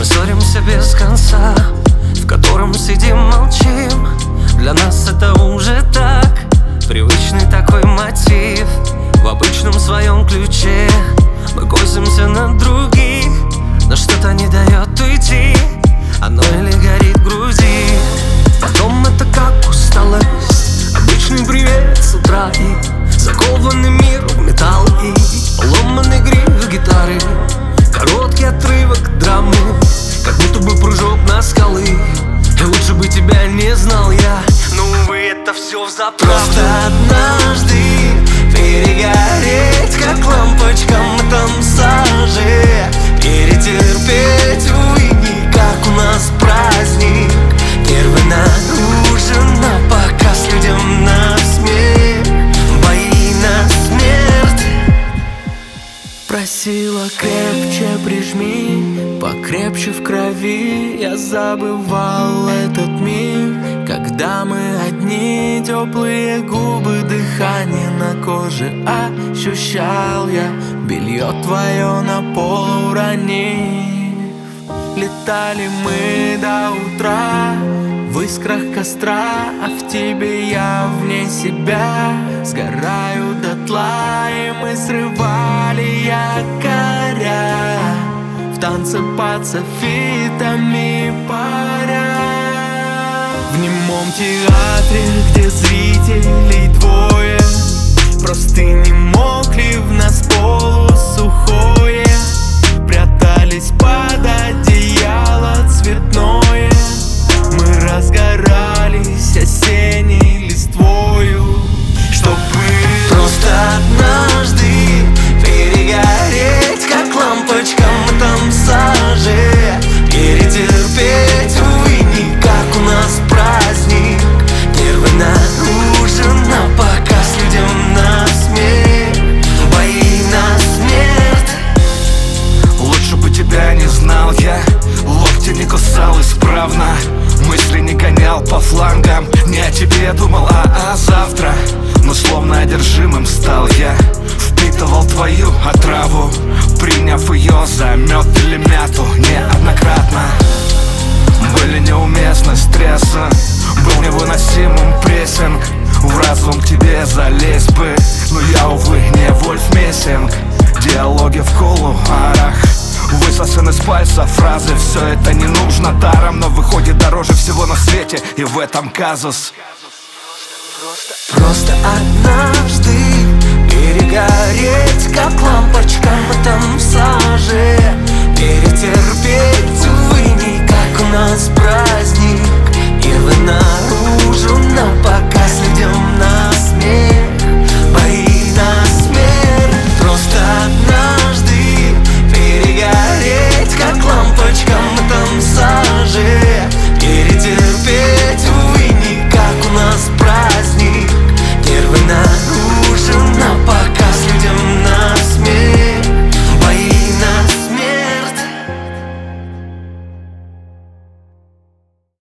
Мы ссоримся без конца, в котором сидим, молчим. Для нас это уже так, привычный такой мотив. В обычном своем ключе мы косимся на других, но что-то не дает уйти, оно или горит в груди. Потом это как усталость, обычный привет с утра и закованный мир в металл и поломанный гриф гитары, короткий отрывок драмы, как будто бы прыжок на скалы. И лучше бы тебя не знал я, но увы, это все взаправду. Просто однажды перегореть, как лампочкам в этом саже, перетерпеть, увы, не как у нас праздник. Первый на ужин, на показ людям на смех, бои на смерть. Просила крепче прижми, покрепче в крови. Я забывал этот миг, когда мы одни, теплые губы, дыхание на коже ощущал я, белье твое на пол уронив. Летали мы до утра в искрах костра, а в тебе я вне себя сгораю дотла. И мы срывали якоря в танце под софитами паря. В немом театре, где зрителей двое, простыни мокли в нас полусухое, прятались под одеяло цветное. Мы разгорались осенней листвою, чтобы просто однажды перегореть, как лампочкам в этом саже, перетерпеть, увы, не как у нас праздник. Первый на ужин, на показ людям на смех, бои на смерть. Лучше бы тебя не знал я, локти не кусал исправно, мысли не гонял по флангам, не о тебе думал, а о завтра. Но словно одержимым стал я, впитывал твою отраву, приняв ее за мед или мяту неоднократно. Были неуместны стрессы, был невыносимым прессинг, в разум к тебе залезть бы, но я, увы, не Вольф Мессинг. Диалоги в кулуарах, высосаны с пальца фразы, все это не нужно даром, но выходит дороже всего на свете, и в этом казус. Просто однажды перегореть, как лампочкам в этом саже,